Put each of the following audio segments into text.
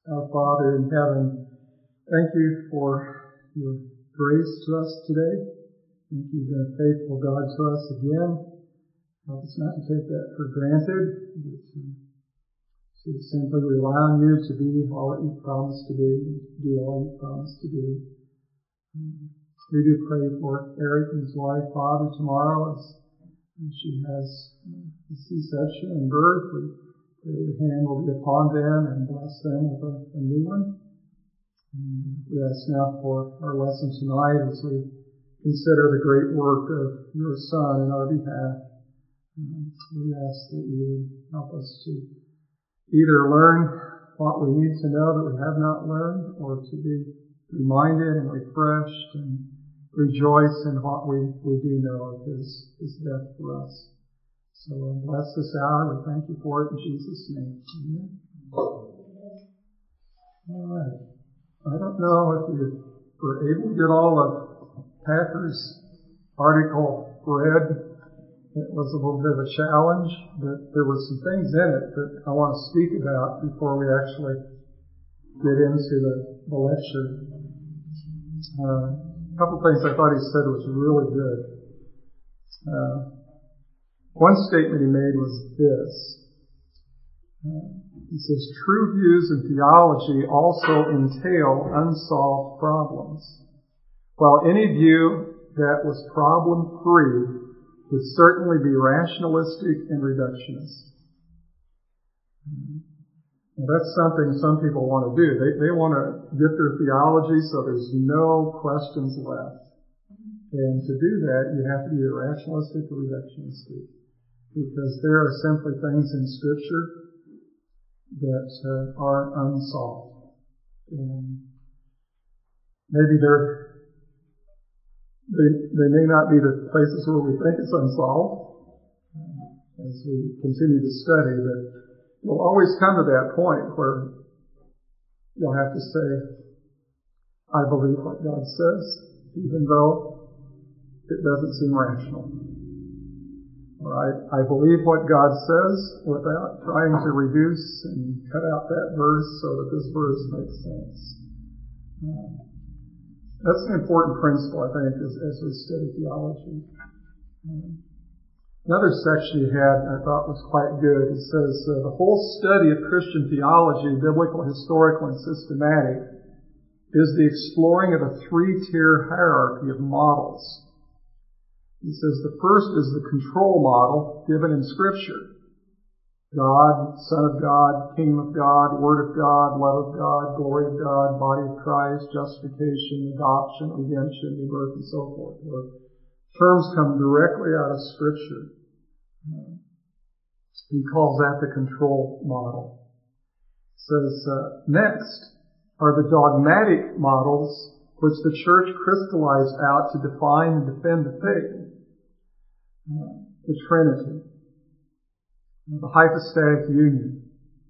Our Father in heaven, thank you for your grace to us today. Thank you for being a faithful God to us again. Help us not to take that for granted, but to simply rely on you to be all that you've promised to be and do all you've promised to do. We do pray for Eric and his wife, Father, tomorrow as she has a C-section and birth. We pray your hand will be upon them and bless them with a new one. And we ask now for our lesson tonight as we consider the great work of your Son in our behalf. We ask that you would help us to either learn what we need to know that we have not learned, or to be reminded and refreshed and rejoice in what we do know of His death for us. So bless this hour. We thank you for it in Jesus' name. Amen. All right. I don't know if you were able to get all of Packer's article read. It was a little bit of a challenge, but there were some things in it that I want to speak about before we actually get into the lecture. A couple things I thought he said was really good. One statement he made was this. He says, true views in theology also entail unsolved problems. While any view that was problem-free would certainly be rationalistic and reductionist. Now, that's something some people want to do. They want to get their theology so there's no questions left. And to do that, you have to be either rationalistic or reductionistic, because there are simply things in Scripture that are unsolved. And maybe they may not be the places where we think it's unsolved as we continue to study, but you'll always come to that point where you'll have to say, I believe what God says, even though it doesn't seem rational. All right, I believe what God says without trying to reduce and cut out that verse so that this verse makes sense. That's an important principle, I think, as we study theology. Another section he had I thought was quite good. It says, the whole study of Christian theology, biblical, historical, and systematic, is the exploring of a three-tier hierarchy of models. He says the first is the control model given in Scripture. God, Son of God, Kingdom of God, Word of God, Love of God, Glory of God, Body of Christ, Justification, Adoption, Redemption, New Birth, and so forth. Where terms come directly out of Scripture. He calls that the control model. He says, next are the dogmatic models which the Church crystallized out to define and defend the faith. The Trinity, the hypostatic union,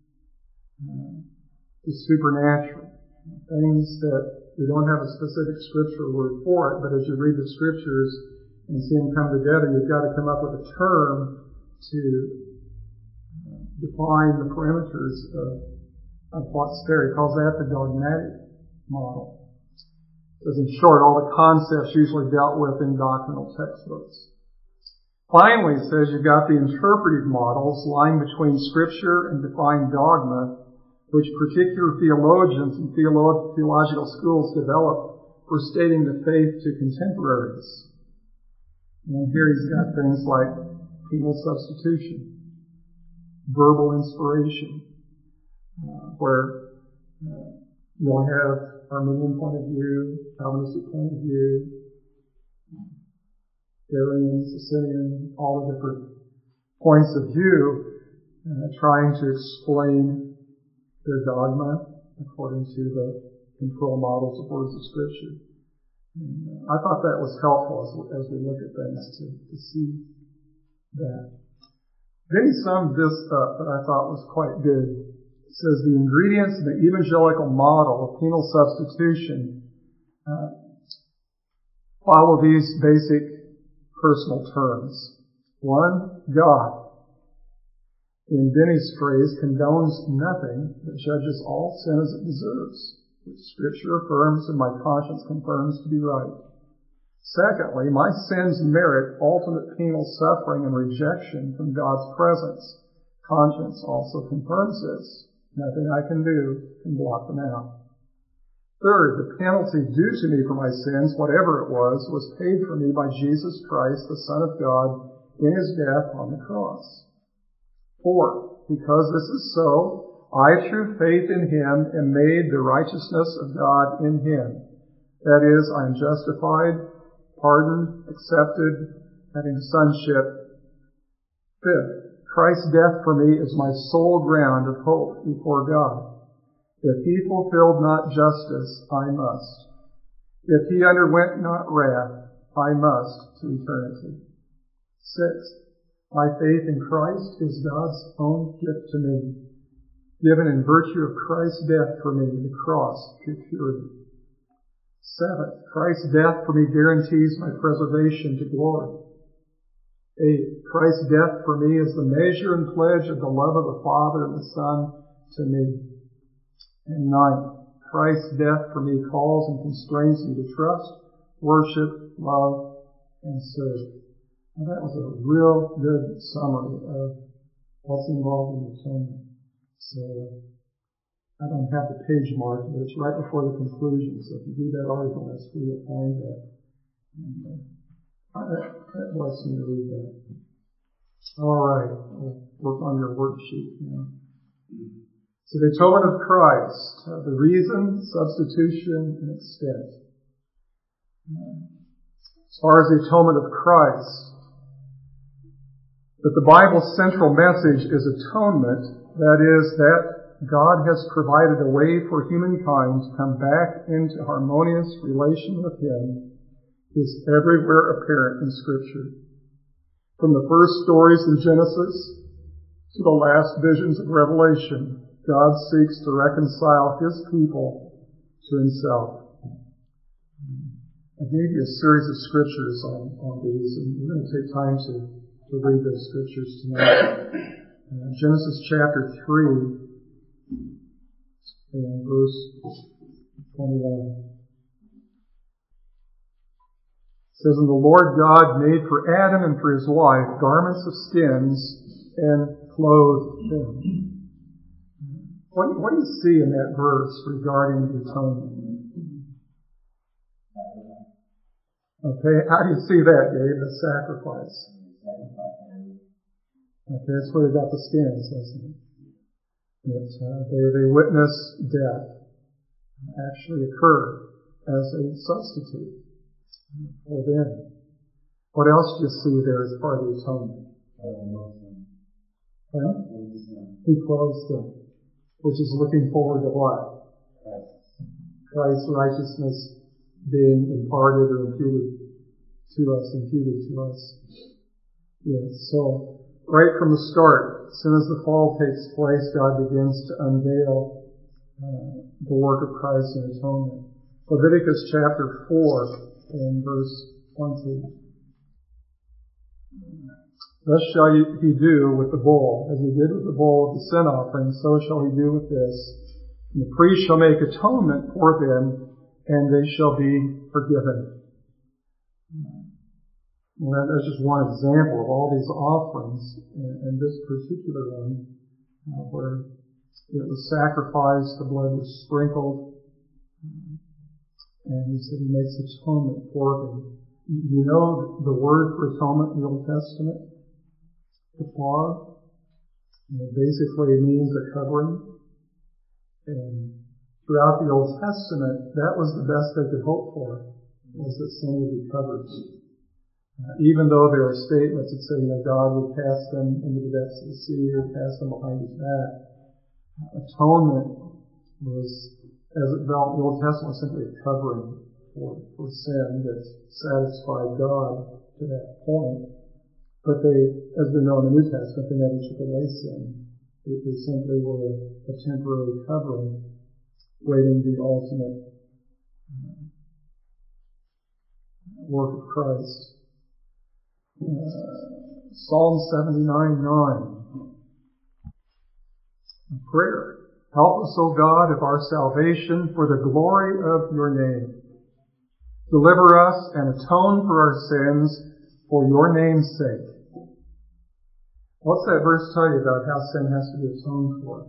the supernatural, things that we don't have a specific scriptural word for it, but as you read the scriptures and see them come together, you've got to come up with a term to define the parameters of what's there. He calls that the dogmatic model. Because in short, all the concepts usually dealt with in doctrinal textbooks. Finally, it says you've got the interpretive models lying between Scripture and defined dogma, which particular theologians and theological schools develop for stating the faith to contemporaries. And here he's got things like penal substitution, verbal inspiration, where you'll have Arminian point of view, Calvinistic point of view, Arian, Socinian, all the different points of view, trying to explain their dogma according to the control models of words of Scripture. And I thought that was helpful as we look at things to see that. Then he summed this up that I thought was quite good. It says the ingredients in the evangelical model of penal substitution follow these basic personal terms. One, God. in Denny's phrase, condones nothing, but judges all sin as it deserves, which Scripture affirms and my conscience confirms to be right. Secondly, my sins merit ultimate penal suffering and rejection from God's presence. Conscience also confirms this. Nothing I can do can blot them out. Third, the penalty due to me for my sins, whatever it was paid for me by Jesus Christ, the Son of God, in his death on the cross. Fourth, because this is so, I, through faith in him, am made the righteousness of God in him. That is, I am justified, pardoned, accepted, having sonship. Fifth, Christ's death for me is my sole ground of hope before God. If he fulfilled not justice, I must. If he underwent not wrath, I must to eternity. Sixth, my faith in Christ is God's own gift to me, given in virtue of Christ's death for me, the cross, to purity. Seventh, Christ's death for me guarantees my preservation to glory. Eighth, Christ's death for me is the measure and pledge of the love of the Father and the Son to me. And ninth, Christ's death for me calls and constrains me to trust, worship, love, and serve. And that was a real good summary of what's involved in atonement. So I don't have the page marked, but it's right before the conclusion. So if you read that article, that's where you'll find that. And that blessed me to read that. All right, we'll work on your worksheet now. So the atonement of Christ, the reason, substitution, and extent. As far as the atonement of Christ, that the Bible's central message is atonement, that is, that God has provided a way for humankind to come back into harmonious relation with Him, is everywhere apparent in Scripture. From the first stories in Genesis to the last visions of Revelation, God seeks to reconcile His people to Himself. I gave you a series of scriptures on these, and we're going to take time to read those scriptures tonight. Genesis chapter 3 and verse 21. It says, "And the Lord God made for Adam and for his wife garments of skins and clothed them." What do you see in that verse regarding the atonement? Okay, how do you see that, Gabe? The sacrifice. Okay, that's where they got the skins, isn't it? They witness death actually occur as a substitute for them. What else do you see there as part of the atonement? He clothes them. Which is looking forward to what? Christ's righteousness being imparted or imputed to us. Yes, so right from the start, as soon as the fall takes place, God begins to unveil the work of Christ in atonement. Leviticus chapter 4 and verse 20. "Thus shall he do with the bull, as he did with the bull of the sin offering, so shall he do with this. And the priest shall make atonement for them, and they shall be forgiven." Well, that's just one example of all these offerings, and this particular one, where it was sacrificed, the blood was sprinkled, and he said he makes atonement for them. You know the word for atonement in the Old Testament? Kafar. It basically means a covering. And throughout the Old Testament, that was the best they could hope for, was that sin would be covered. Even though there are statements that say, God would cast them into the depths of the sea or cast them behind his back, atonement was, as it developed in the Old Testament, simply a covering for sin that satisfied God to that point. But they, as we know in the New Testament, they never took away sin. They simply were a temporary covering, waiting the ultimate work of Christ. Psalm 79:9. Prayer. Help us, O God, of our salvation, for the glory of your name. Deliver us and atone for our sins for your name's sake. What's that verse tell you about how sin has to be atoned for?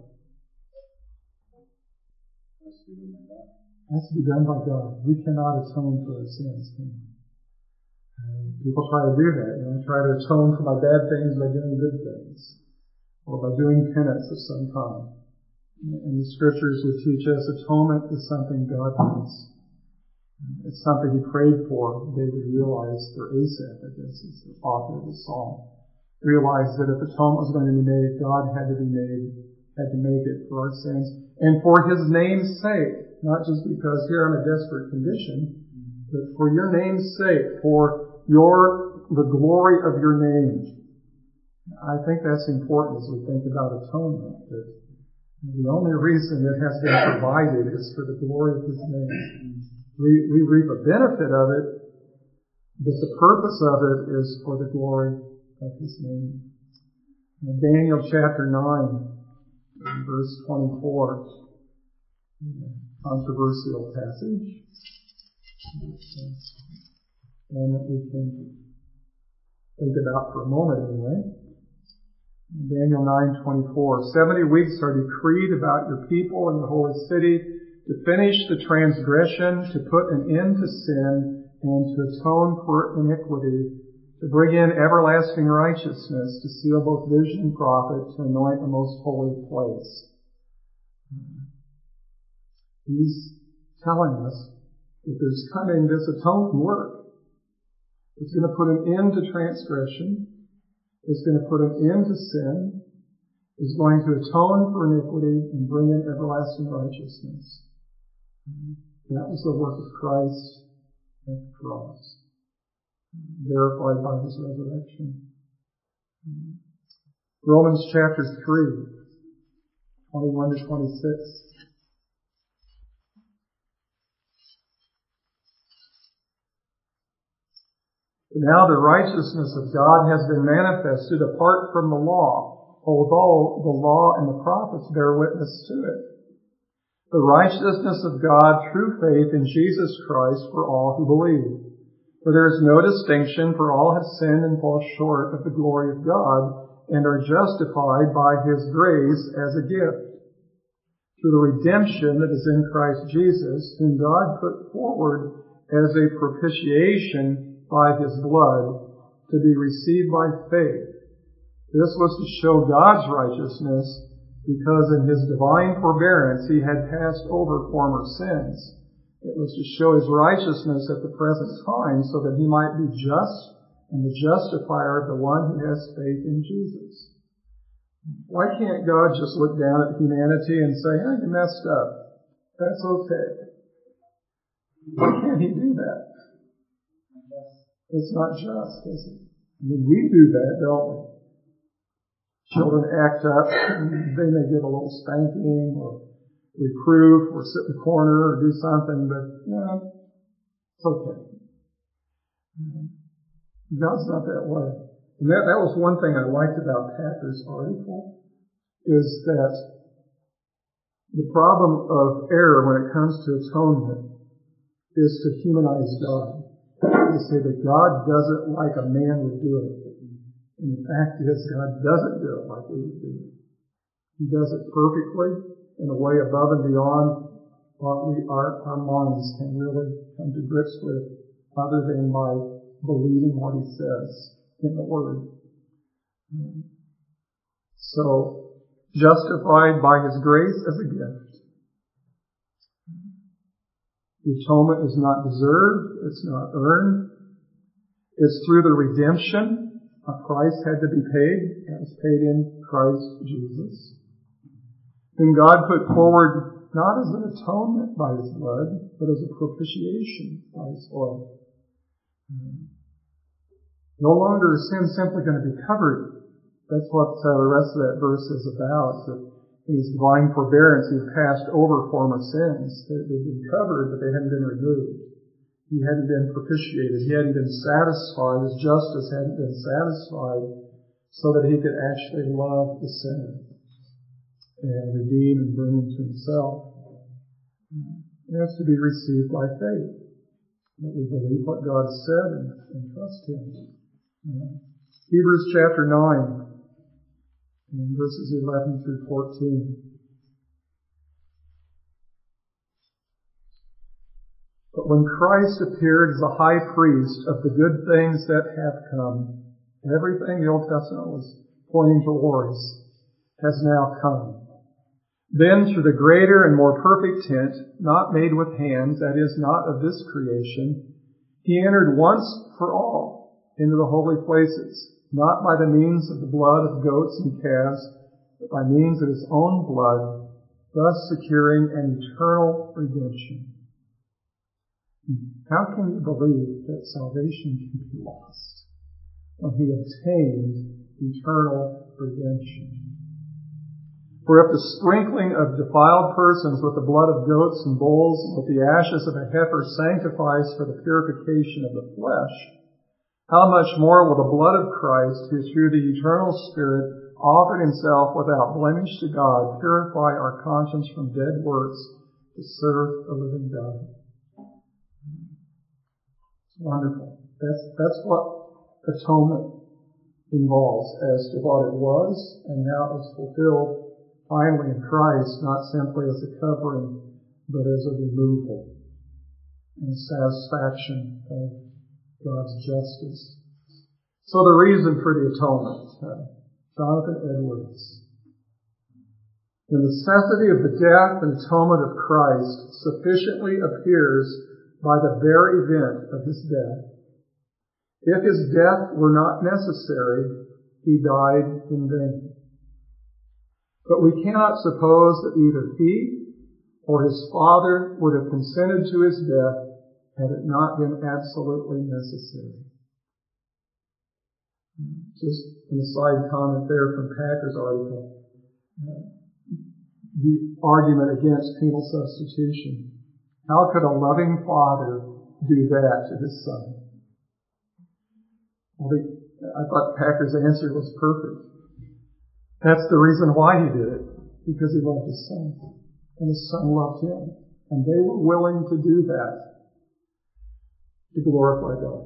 It has to be done by God. We cannot atone for our sins, can we? People try to do that. Try to atone for my bad things by doing good things, or by doing penance of some kind. And the scriptures would teach us atonement is something God wants. It's something he prayed for. David realized, or Asaph, I guess, is the author of the psalm, realized that if atonement was going to be made, God had to make it for our sins, and for his name's sake, not just because here I'm in a desperate condition, but for your name's sake, for the glory of your name. I think that's important as we think about atonement, that the only reason it has been provided is for the glory of his name. We reap a benefit of it, but the purpose of it is for the glory of his name. In Daniel chapter 9, verse 24, controversial passage, one that we can think about for a moment anyway. Daniel 9:24. 70 weeks are decreed about your people and your holy city to finish the transgression, to put an end to sin, and to atone for iniquity, to bring in everlasting righteousness, to seal both vision and prophet, to anoint the most holy place. He's telling us that there's coming this atonement work. It's going to put an end to transgression. It's going to put an end to sin. It's going to atone for iniquity and bring in everlasting righteousness. That was the work of Christ at the cross, verified by his resurrection. Romans chapter 3, 21 to 26. Now the righteousness of God has been manifested apart from the law, although the law and the prophets bear witness to it. The righteousness of God through faith in Jesus Christ for all who believe. For there is no distinction, for all have sinned and fall short of the glory of God, and are justified by his grace as a gift, through the redemption that is in Christ Jesus, whom God put forward as a propitiation by his blood, to be received by faith. This was to show God's righteousness, because in his divine forbearance he had passed over former sins. It was to show his righteousness at the present time, so that he might be just and the justifier of the one who has faith in Jesus. Why can't God just look down at humanity and say, you messed up. That's okay. Why can't he do that? It's not just, is it? I mean, we do that, don't we? Children act up, they may get a little spanking or reproof or sit in the corner or do something, but, it's okay. God's not that way. And that was one thing I liked about Packer's article, is that the problem of error when it comes to atonement is to humanize God. To say that God does it like a man would do it. And the fact is, God doesn't do it like we would do it. He does it perfectly, in a way above and beyond what our minds can really come to grips with, other than by believing what he says in the Word. So, justified by his grace as a gift. The atonement is not deserved. It's not earned. It's through the redemption. A price had to be paid. That was paid in Christ Jesus, whom God put forward not as an atonement by his blood, but as a propitiation by his blood. No longer is sin simply going to be covered. That's what the rest of that verse is about. That in his divine forbearance, he passed over former sins. They'd been covered, but they hadn't been removed. He hadn't been propitiated. He hadn't been satisfied. His justice hadn't been satisfied so that he could actually love the sinner. and redeem and bring him to himself. It has to be received by faith, that we believe what God said and trust him. Hebrews chapter 9, and verses 11 through 14. But when Christ appeared as a high priest of the good things that have come, everything the Old Testament was pointing towards has now come. Then through the greater and more perfect tent, not made with hands, that is, not of this creation, he entered once for all into the holy places, not by the means of the blood of goats and calves, but by means of his own blood, thus securing an eternal redemption. How can you believe that salvation can be lost when he obtained eternal redemption? For if the sprinkling of defiled persons with the blood of goats and bulls and with the ashes of a heifer sanctifies for the purification of the flesh, how much more will the blood of Christ, who through the eternal Spirit offered himself without blemish to God, purify our conscience from dead works to serve the living God? It's wonderful. That's what atonement involves as to what it was and how it was fulfilled finally in Christ, not simply as a covering, but as a removal and satisfaction of God's justice. So the reason for the atonement, Jonathan Edwards. The necessity of the death and atonement of Christ sufficiently appears by the bare event of his death. If his death were not necessary, he died in vain. But we cannot suppose that either he or his Father would have consented to his death had it not been absolutely necessary. Just an aside comment there from Packer's article. The argument against penal substitution. How could a loving father do that to his son? Well, I thought Packer's answer was perfect. That's the reason why he did it, because he loved his son, and his son loved him, and they were willing to do that to glorify God.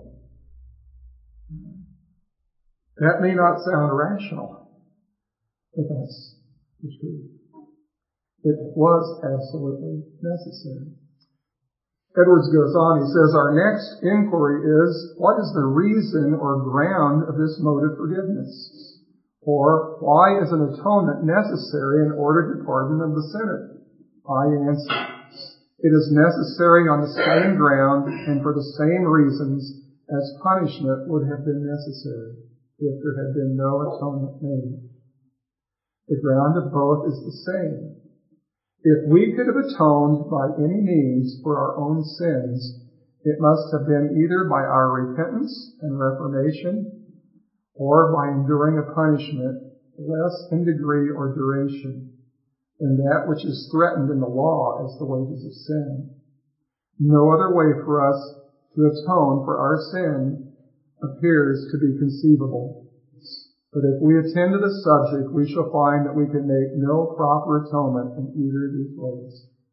That may not sound rational, but that's the truth. It was absolutely necessary. Edwards goes on, he says, our next inquiry is, what is the reason or ground of this mode of forgiveness? Or, why is an atonement necessary in order to pardon of the sinner? I answer, it is necessary on the same ground and for the same reasons as punishment would have been necessary if there had been no atonement made. The ground of both is the same. If we could have atoned by any means for our own sins, it must have been either by our repentance and reformation, or by enduring a punishment less in degree or duration than that which is threatened in the law as the wages of sin. No other way for us to atone for our sin appears to be conceivable. But if we attend to the subject, we shall find that we can make no proper atonement in either of these ways.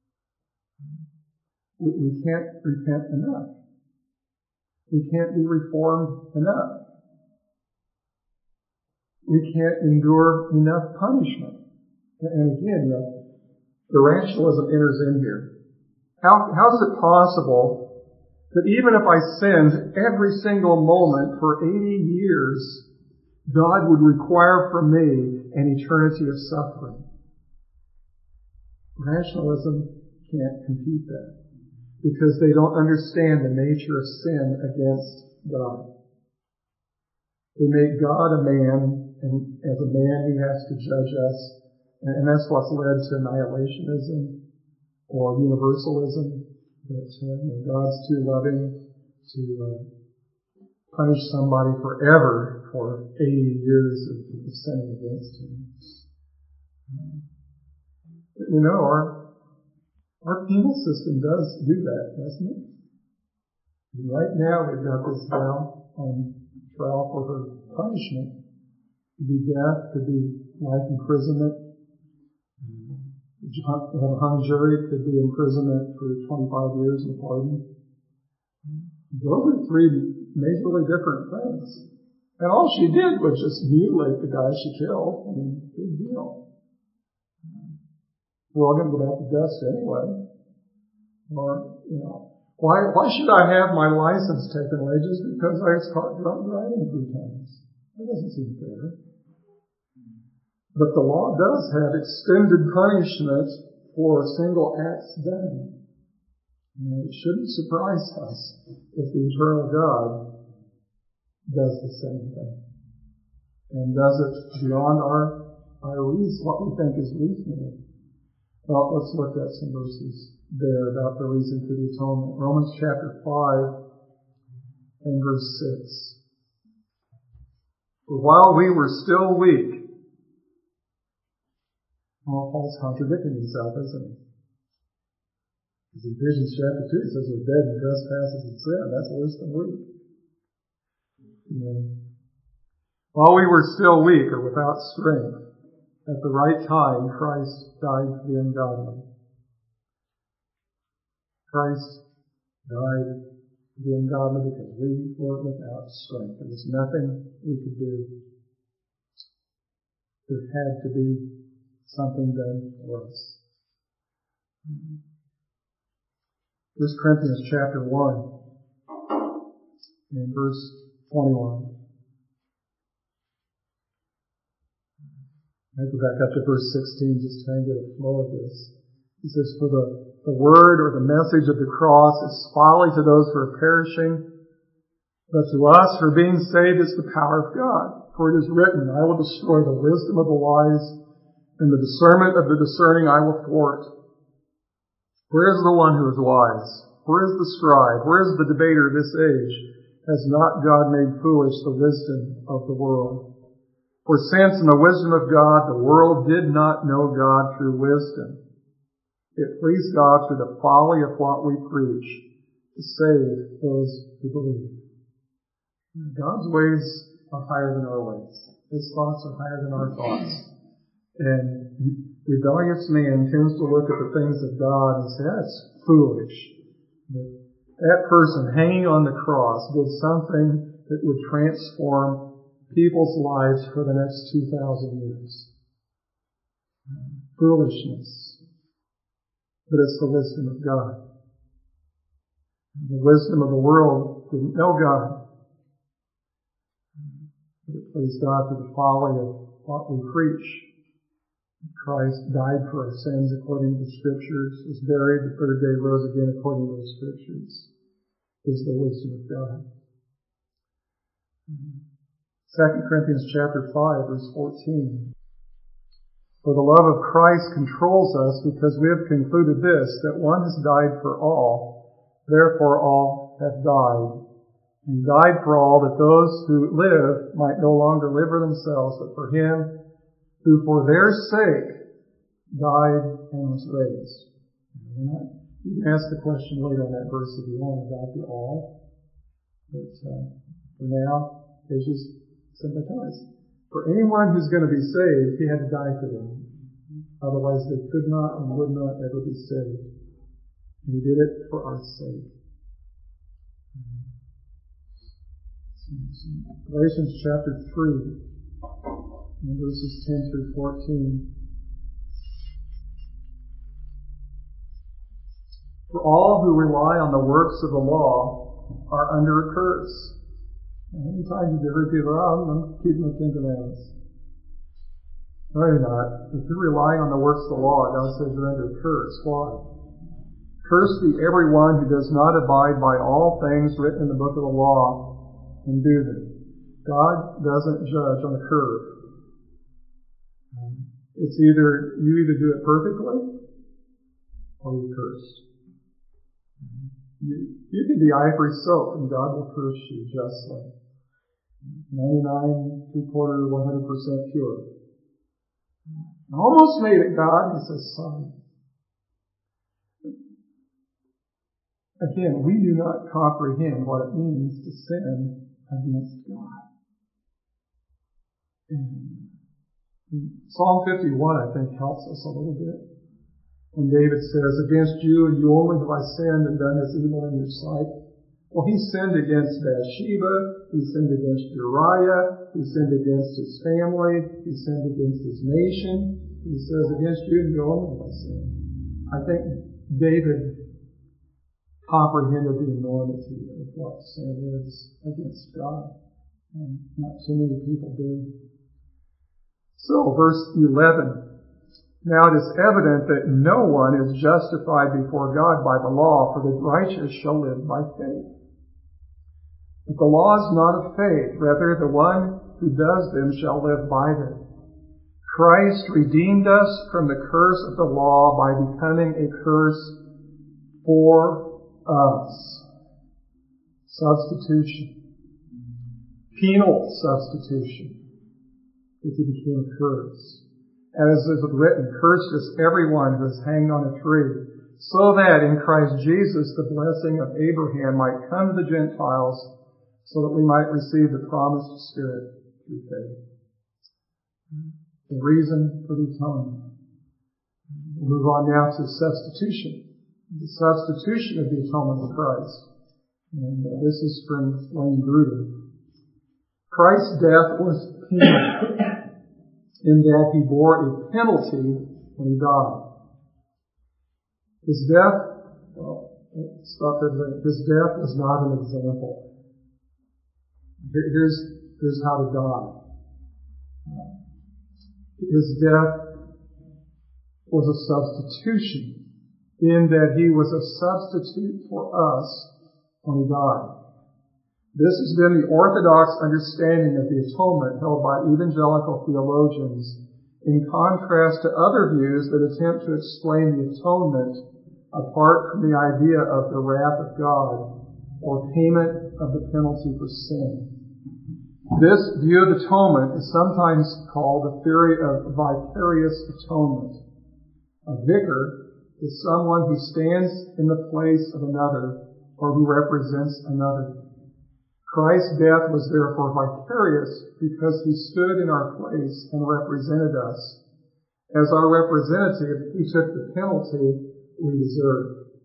We can't repent enough. We can't be reformed enough. We can't endure enough punishment. And again, the rationalism enters in here. How is it possible that even if I sinned every single moment for 80 years, God would require from me an eternity of suffering? Rationalism can't compute that because they don't understand the nature of sin against God. They make God a man, and as a man he has to judge us. And that's what's led to annihilationism or universalism, that God's too loving to punish somebody forever for 80 years of sinning against him. But our penal system does do that, doesn't it? And right now we've got this gal on trial for her punishment. Could be death, could be life imprisonment, have a hung jury, it could be imprisonment for 25 years and a pardon. Those are three majorly different things. And all she did was just mutilate the guy she killed. I mean, big deal. We're all going to go back to dust anyway. Or, why should I have my license taken away just because I was caught drunk driving 3 times? That doesn't seem fair. But the law does have extended punishment for single acts done. And it shouldn't surprise us if the eternal God does the same thing. And does it beyond our reason, what we think is reasonable. Well, let's look at some verses there about the reason for the atonement. Romans chapter 5 and verse 6. For while we were still weak, well, Paul's contradicting himself, isn't he? Because in Ephesians chapter 2 it says we're dead in trespasses and sin. That's worse than weak. While we were still weak or without strength, at the right time, Christ died for the ungodly. Christ died for the ungodly because we were without strength. There was nothing we could do. There had to be something done for us. 1 Corinthians chapter 1 and verse 21. I go back up to verse 16 just to try and get a flow of this. He says, for the word or the message of the cross is folly to those who are perishing, but to us who are being saved is the power of God. For it is written, I will destroy the wisdom of the wise, and the discernment of the discerning I will thwart. Where is the one who is wise? Where is the scribe? Where is the debater of this age? Has not God made foolish the wisdom of the world? For since in the wisdom of God the world did not know God through wisdom, it pleased God through the folly of what we preach to save those who believe. God's ways are higher than our ways. His thoughts are higher than our thoughts. And rebellious man tends to look at the things of God and say, that's foolish. That person hanging on the cross did something that would transform people's lives for the next 2,000 years. Foolishness. But it's the wisdom of God. The wisdom of the world didn't know God. But it pleased God through the folly of what we preach. Christ died for our sins according to the Scriptures, was buried, the third day rose again according to the Scriptures. Is the wisdom of God. 2 Corinthians chapter 5, verse 14. For the love of Christ controls us because we have concluded this, that one has died for all, therefore all have died. And he died for all, that those who live might no longer live for themselves, but for him who for their sake died and was raised. You can ask the question later on that verse if you want about the all. But for now, it's just simply telling us. For anyone who's going to be saved, he had to die for them. Otherwise, they could not and would not ever be saved. And he did it for our sake. Galatians chapter 3, and verses 10 through 14. For all who rely on the works of the law are under a curse. How many times have you heard people, I'm keeping the 10 Commandments? No, you're not. If you're relying on the works of the law, God says you're under a curse. Why? Cursed be everyone who does not abide by all things written in the book of the law and do them. God doesn't judge on a curve. It's either you do it perfectly or you're cursed. You can be ivory soap and God will curse you justly. 99, 3/4, 100% pure. I almost made it, God. He says, sorry. Again, we do not comprehend what it means to sin against God. And Psalm 51, I think, helps us a little bit. When David says, against you and you only have I sinned and done this evil in your sight. Well, he sinned against Bathsheba. He sinned against Uriah. He sinned against his family. He sinned against his nation. He says, against you and you only have I sinned. I think David comprehended the enormity of what sin is against God. And not too many people do. So, verse 11. Now it is evident that no one is justified before God by the law, for the righteous shall live by faith. But the law is not of faith, rather the one who does them shall live by them. Christ redeemed us from the curse of the law by becoming a curse for us. Substitution. Penal substitution. If he became a curse. As is written, cursed is everyone who is hanged on a tree, so that in Christ Jesus the blessing of Abraham might come to the Gentiles, so that we might receive the promised Spirit through faith. The reason for the atonement. We'll move on now to substitution. The substitution of the atonement of Christ. And this is from Wayne Grudem. Christ's death was penal, in that he bore a penalty when he died. His death, his death was not an example. Here's how to die. His death was a substitution, in that he was a substitute for us when he died. This has been the orthodox understanding of the atonement held by evangelical theologians, in contrast to other views that attempt to explain the atonement apart from the idea of the wrath of God or payment of the penalty for sin. This view of atonement is sometimes called the theory of vicarious atonement. A vicar is someone who stands in the place of another or who represents another. Christ's death was therefore vicarious because he stood in our place and represented us. As our representative, he took the penalty we deserved.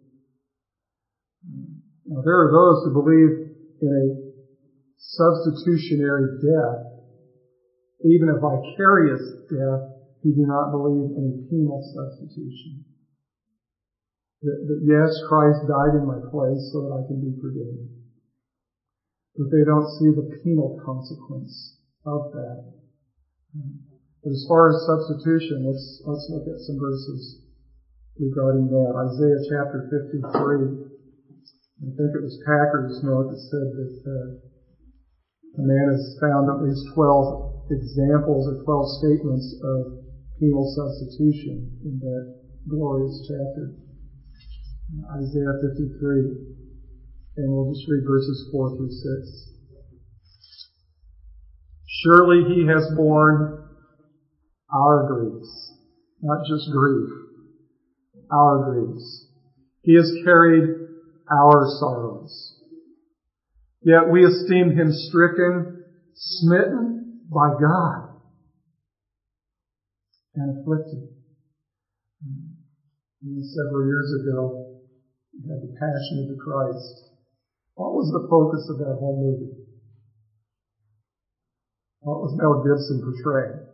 Now, there are those who believe in a substitutionary death, even a vicarious death, who do not believe in a penal substitution. That yes, Christ died in my place so that I can be forgiven. But they don't see the penal consequence of that. But as far as substitution, let's look at some verses regarding that. Isaiah chapter 53. I think it was Packer's note that said that a man has found at least 12 examples or 12 statements of penal substitution in that glorious chapter. Isaiah 53. And we'll just read verses 4 through 6. Surely he has borne our griefs, not just grief, our griefs. He has carried our sorrows. Yet we esteemed him stricken, smitten by God, and afflicted. Several years ago, we had the Passion of the Christ. What was the focus of that whole movie? What was Mel Gibson portraying?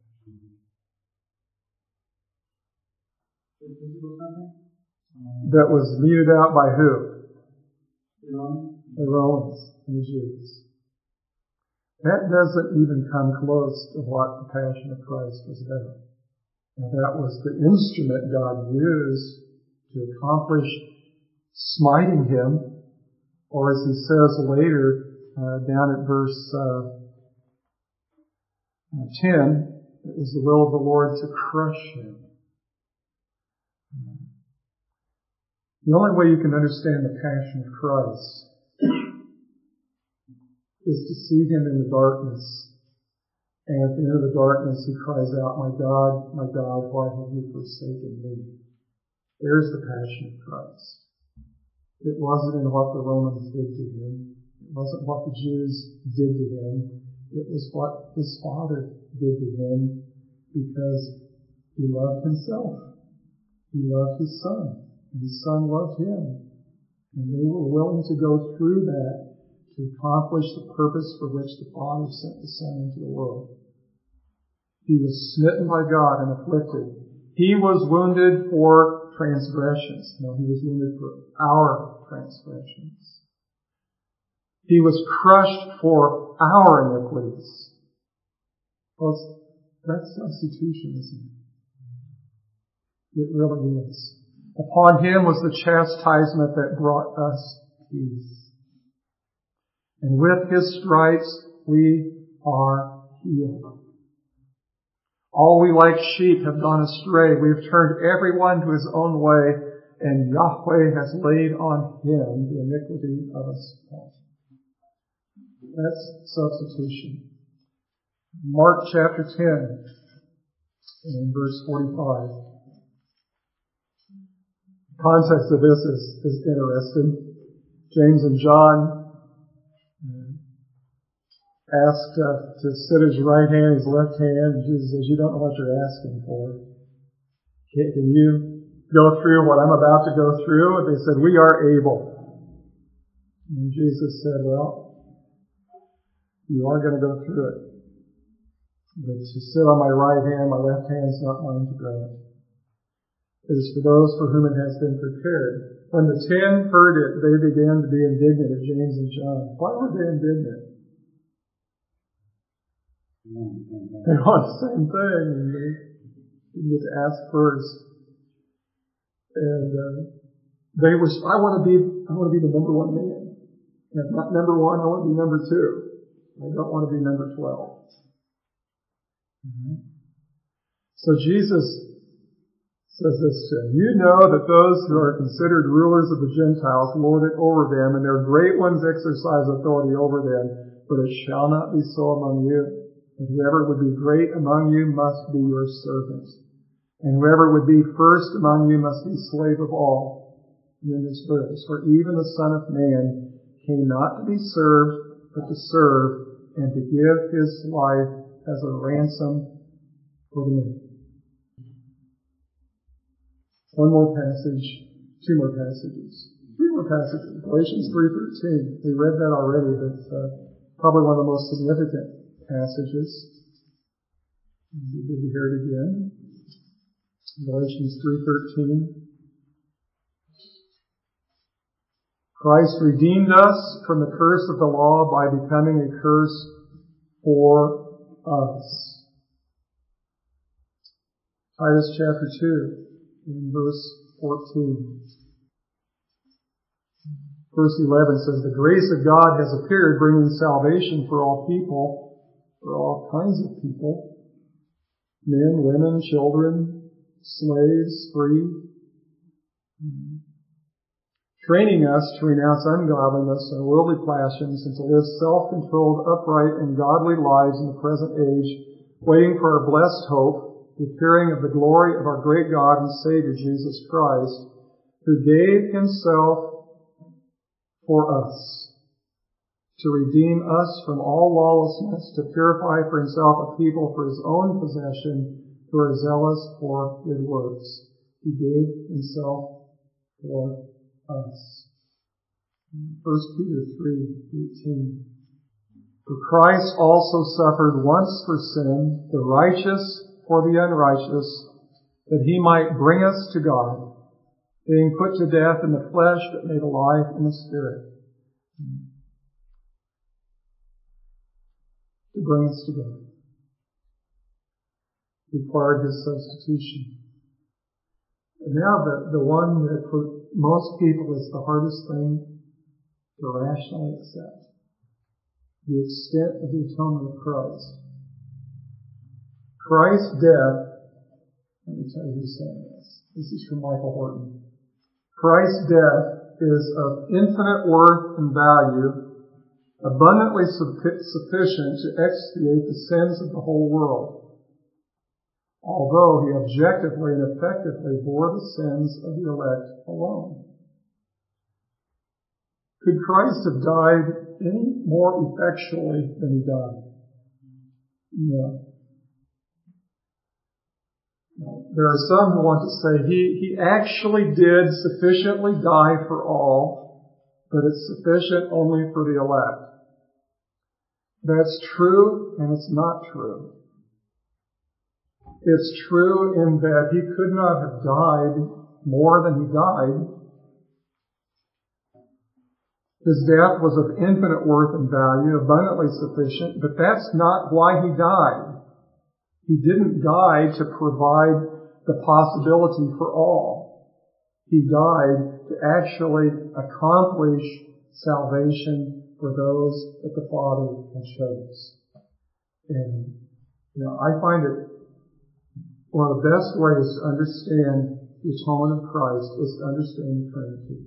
That was meted out by who? The Romans and the Jews. That doesn't even come close to what the Passion of Christ was about. Now, that was the instrument God used to accomplish smiting him. Or as he says later, down at verse 10, it was the will of the Lord to crush him. The only way you can understand the Passion of Christ is to see him in the darkness. And at the end of the darkness, he cries out, my God, why have you forsaken me? There's the Passion of Christ. It wasn't in what the Romans did to him. It wasn't what the Jews did to him. It was what his Father did to him because he loved himself. He loved His Son, and His Son loved Him. And they were willing to go through that to accomplish the purpose for which the Father sent the Son into the world. He was smitten by God and afflicted. He was wounded for transgressions. No, He was wounded for our transgressions. He was crushed for our iniquities. Well, that's substitution, isn't it? It really is. Upon Him was the chastisement that brought us peace. And with His stripes we are healed. All we like sheep have gone astray. We have turned everyone to his own way, and Yahweh has laid on Him the iniquity of us all. That's substitution. Mark chapter 10 and verse 45. The context of this is interesting. James and John asked to sit at His right hand, His left hand, and Jesus says, "You don't know what you're asking for. Can you go through what I'm about to go through?" And they said, "We are able." And Jesus said, "Well, you are going to go through it. But to sit on my right hand, my left hand is not mine to grant. It is for those for whom it has been prepared." When the 10 heard it, they began to be indignant at James and John. Why were they indignant? They want the same thing, and they didn't get to ask first. And I want to be the number one man. And if not number one, I want to be number 2. I don't want to be number 12. Mm-hmm. So Jesus says this to him: "You know that those who are considered rulers of the Gentiles lord it over them, and their great ones exercise authority over them. But it shall not be so among you. And whoever would be great among you must be your servant. And whoever would be first among you must be slave of all." And in this verse, "For even the Son of Man came not to be served, but to serve, and to give His life as a ransom for the many." One more passage, 2 more passages, 3 more passages. Galatians 3:13. We read that already, but probably one of the most significant passages. It'd be good to hear it again. Galatians 3:13. "Christ redeemed us from the curse of the law by becoming a curse for us." Titus chapter 2, in verse 14. Verse 11 says, "The grace of God has appeared, bringing salvation for all people," for all kinds of people, men, women, children, slaves, free, "training us to renounce ungodliness and worldly passions, and to live self-controlled, upright, and godly lives in the present age, waiting for our blessed hope, the appearing of the glory of our great God and Savior, Jesus Christ, who gave Himself for us, to redeem us from all lawlessness, to purify for Himself a people for His own possession, who are zealous for good works." He gave Himself for us. 1 Peter 3:18. "For Christ also suffered once for sin, the righteous for the unrighteous, that He might bring us to God, being put to death in the flesh, but made alive in the Spirit." To bring us to God required His substitution. And now the one that for most people is the hardest thing to rationally accept: the extent of the atonement of Christ. Christ's death, let me tell you who's saying this. This is from Michael Horton. "Christ's death is of infinite worth and value, abundantly sufficient to expiate the sins of the whole world, although He objectively and effectively bore the sins of the elect alone." Could Christ have died any more effectually than He died? No. There are some who want to say he actually did sufficiently die for all, but it's sufficient only for the elect. That's true, and it's not true. It's true in that he could not have died more than he died. His death was of infinite worth and value, abundantly sufficient, but that's not why he died. He didn't die to provide the possibility for all. He died to actually accomplish salvation for those that the Father had chose. And, I find it one of the best ways to understand the atonement of Christ is to understand the Trinity.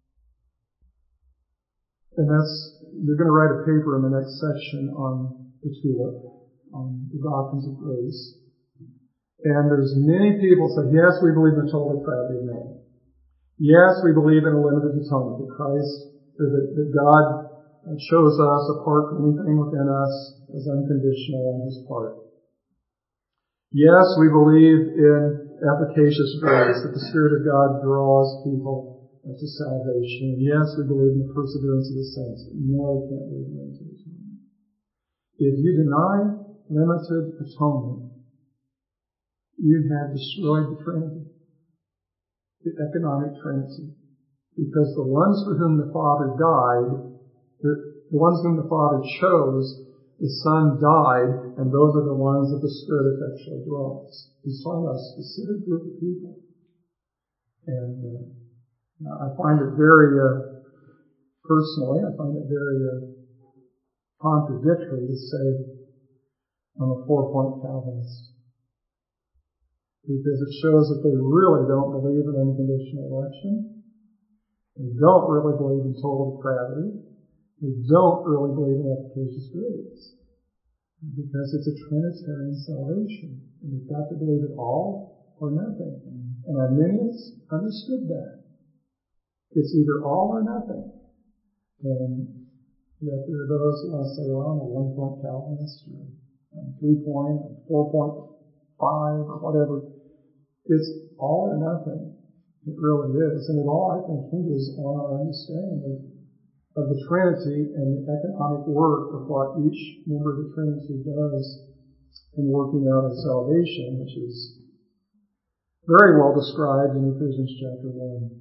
And you're going to write a paper in the next section on the tulip, on the doctrines of grace. And there's many people say, yes, we believe in the total depravity of man. Yes, we believe in a limited atonement, that Christ, that God chose us apart from anything within us as unconditional on His part. Yes, we believe in efficacious grace, that the Spirit of God draws people to salvation. And yes, we believe in the perseverance of the saints. But no, we can't believe in limited atonement. If you deny limited atonement, you have destroyed the Trinity, the economic Trinity. Because the ones for whom the Father died, the ones whom the Father chose, the Son died, and those are the ones that the Spirit effectually draws. He's talking about a specific group of people. And I find it very, personally, I find it very contradictory to say I'm a 4-point Calvinist. Because it shows that they really don't believe in unconditional election. They don't really believe in total depravity. They don't really believe in efficacious grace. Because it's a Trinitarian salvation. And we've got to believe it all or nothing. And Arminians understood that. It's either all or nothing. And yet there are those who want to say, well, I'm a 1-point Calvinist, or I'm 3-point, or 4.5, or whatever. It's all or nothing. It really is. And it all, I think, hinges on our understanding of the Trinity and the economic work of what each member of the Trinity does in working out of salvation, which is very well described in Ephesians chapter 1.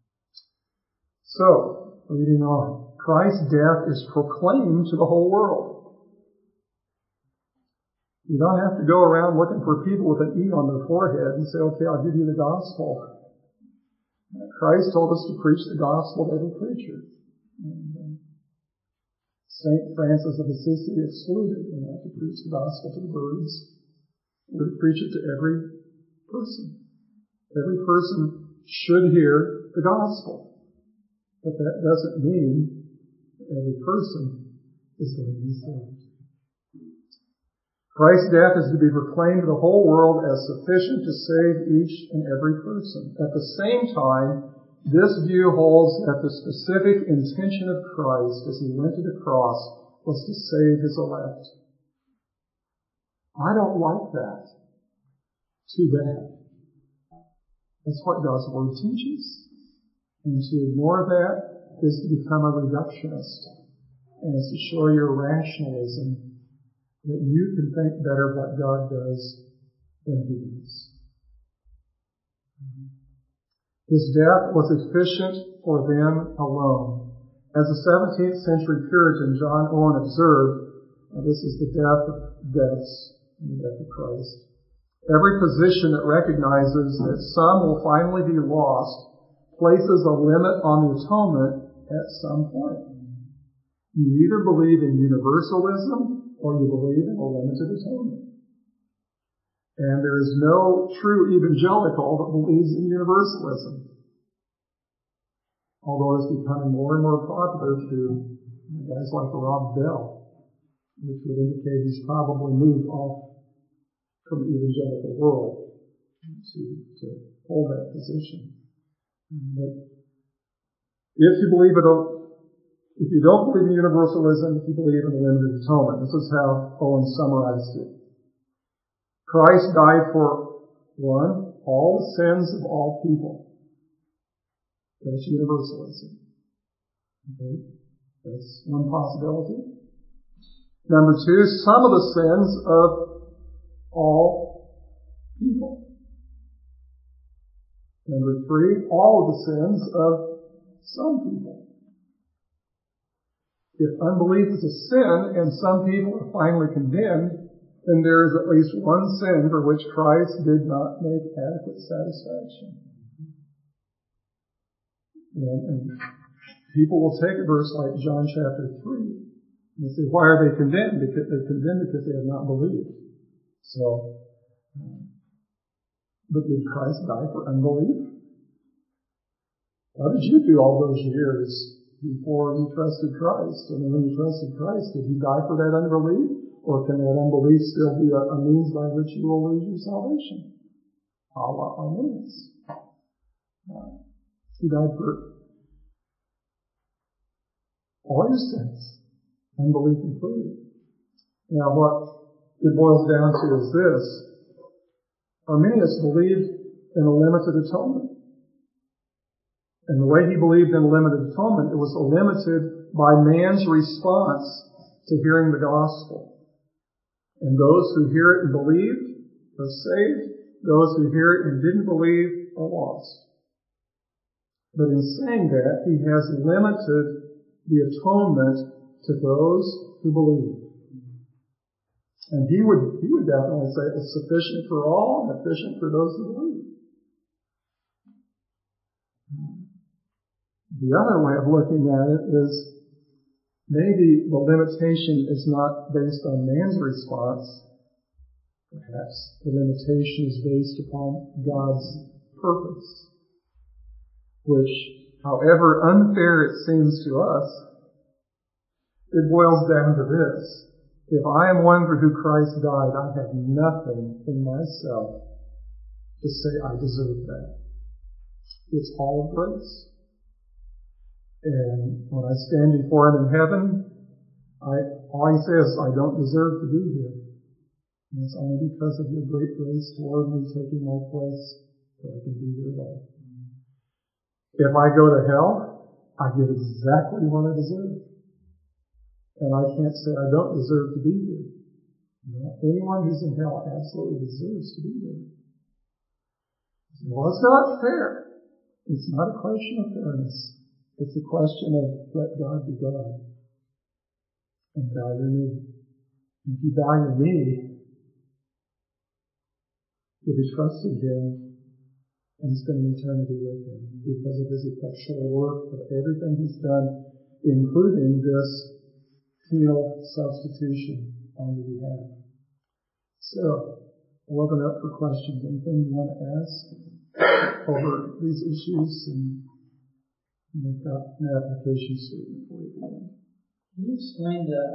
So, reading on. Christ's death is proclaimed to the whole world. You don't have to go around looking for people with an E on their forehead and say, okay, I'll give you the gospel. Christ told us to preach the gospel to every preacher. St. Francis of Assisi excluded. We're not to preach the gospel to the birds. We're to preach it to every person. Every person should hear the gospel. But that doesn't mean every person is going to be saved. Christ's death is to be proclaimed to the whole world as sufficient to save each and every person. At the same time, this view holds that the specific intention of Christ as He went to the cross was to save His elect. I don't like that. Too bad. That's what God's Word teaches. And to ignore that is to become a reductionist. And it's to show your rationalism that you can think better what God does than He does. His death was sufficient for them alone. As the 17th century Puritan John Owen observed, this is the death of deaths and the death of Christ. Every position that recognizes that some will finally be lost places a limit on the atonement at some point. You either believe in universalism or you believe in a limited atonement. And there is no true evangelical that believes in universalism. Although it's becoming more and more popular through guys like Rob Bell, which would indicate he's probably moved off from the evangelical world to hold that position. But if you believe it, if you don't believe in universalism, you believe in the limited atonement. This is how Owen summarized it. Christ died for One, all the sins of all people. That's universalism. Okay? That's one possibility. Number two, some of the sins of all people. Number three, all of the sins of some people. If unbelief is a sin and some people are finally condemned, then there is at least one sin for which Christ did not make adequate satisfaction. And people will take a verse like John chapter 3 and say, why are they condemned? Because they're condemned because they have not believed. So, but did Christ die for unbelief? What did you do all those years before you trusted Christ? I mean, when you trusted Christ, did he die for that unbelief? Or can that unbelief still be a means by which you will lose your salvation? A la Arminius. He died for all your sins, unbelief included. Now, what it boils down to is this. Arminius believed in a limited atonement. And the way he believed in a limited atonement, it was limited by man's response to hearing the gospel. And those who hear it and believed are saved. Those who hear it and didn't believe are lost. But in saying that, he has limited the atonement to those who believe. And he would definitely say it's sufficient for all and efficient for those who believe. The other way of looking at it is maybe the limitation is not based on man's response. Perhaps the limitation is based upon God's purpose, which, however unfair it seems to us, it boils down to this. If I am one for who Christ died, I have nothing in myself to say I deserve that. It's all of grace. And when I stand before him in heaven, all he says, I don't deserve to be here. And it's only because of your great grace toward me taking my place that I can be here at all. If I go to hell, I get exactly what I deserve. And I can't say I don't deserve to be here. Anyone who's in hell absolutely deserves to be there. Well, it's not fair. It's not a question of fairness. It's a question of let God be God and bow your knee. If you bow your knee, you'll be trusting him and spending eternity with him because of his effectual work of everything he's done, including this penal substitution on your behalf. So, I'll open up for questions. Anything you want to ask over these issues? And we've got an application statement for you. Can you explain the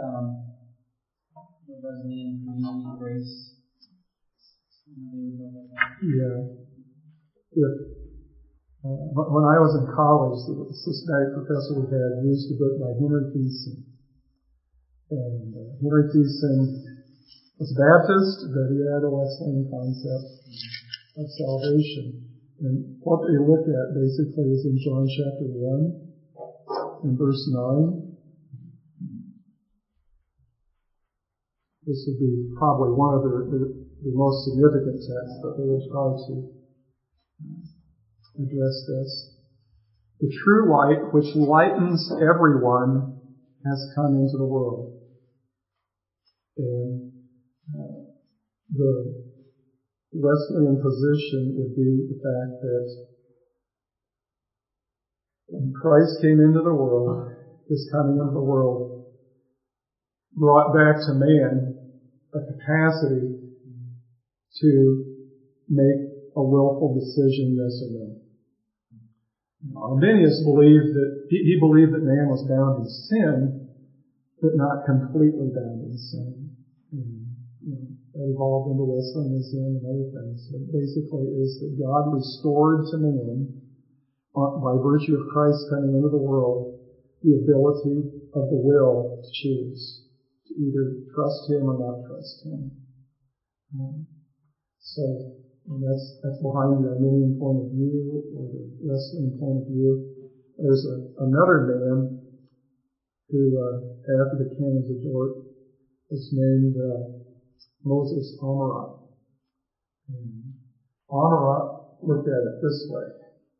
Wesleyan community grace? Yeah. When I was in college, the systematic professor we had used a book by Henry Thiessen. And Henry Thiessen was Baptist, but he had a Wesleyan concept of salvation. And what they look at basically is in John chapter 1, in verse 9. This would be probably one of the most significant texts that they would try to address this. The true light, which lightens everyone, has come into the world. And the Wesleyan position would be the fact that when Christ came into the world, his coming into the world brought back to man a capacity to make a willful decision, yes or no. Arminius believed that he believed that man was bound in sin, but not completely bound in sin. And, that evolved into Wesleyanism and other things. But basically is that God restored to man, by virtue of Christ coming into the world, the ability of the will to choose, to either trust him or not trust him. So And that's behind the Arminian point of view or the Wesleyan point of view. There's another man who, after the Canons of Dort, was named Moses Amarat. And Amarat looked at it this way.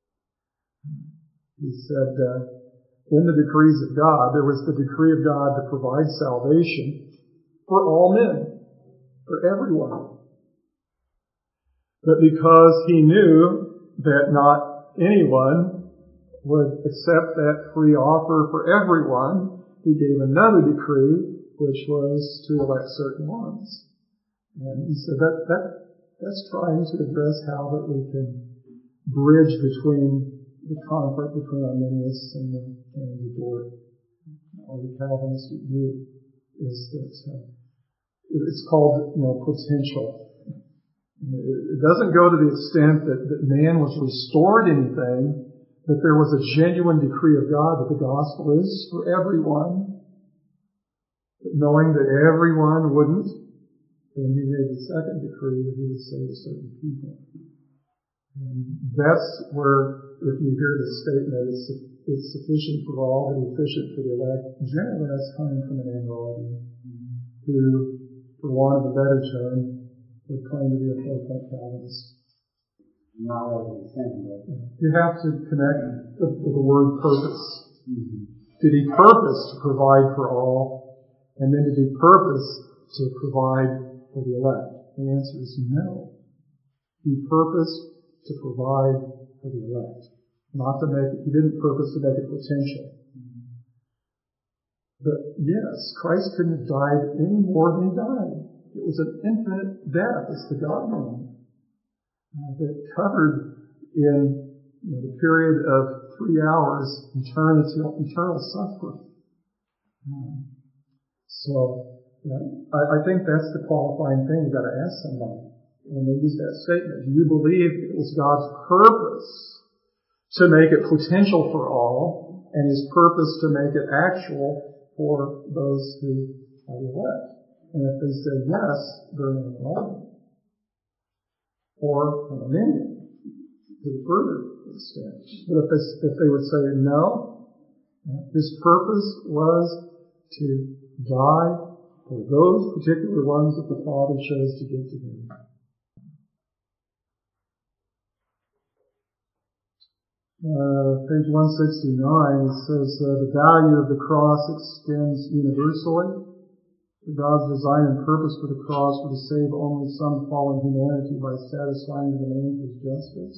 He said, in the decrees of God, there was the decree of God to provide salvation for all men, for everyone. But because he knew that not anyone would accept that free offer for everyone, he gave another decree, which was to elect certain ones. And he said that's trying to address how that we can bridge between the conflict between Arminius and the Canons of Dort, or the Calvinistic view, is that it's called, potential. It doesn't go to the extent that man was restored anything, but there was a genuine decree of God that the gospel is for everyone. But knowing that everyone wouldn't, then he made the second decree that he would save certain people. And that's where, if you hear the statement, it's sufficient for all, but efficient for the elect, generally that's coming from an Amyraldian who, for want of a better term, would claim to be a full-point Calvinist. Not what he's saying, but you have to connect the word purpose. Mm-hmm. Did he purpose to provide for all? And then did he purpose to provide for the elect? The answer is no. He purposed to provide for the elect. He didn't purpose to make it potential. Mm-hmm. But yes, Christ couldn't have died any more than he died. It was an infinite death. It's the God-man that covered in the period of 3 hours eternal suffering. I think that's the qualifying thing you've got to ask somebody when they use that statement. Do you believe it was God's purpose to make it potential for all, and His purpose to make it actual for those who are elect? And if they say yes, they're an Amyraldian. Or an Arminian, to the further extent. But if they would say no, His purpose was to die for those particular ones that the Father chose to give to Him. Page 169, it says, the value of the cross extends universally. God's design and purpose for the cross were to save only some fallen humanity by satisfying the demands of His justice.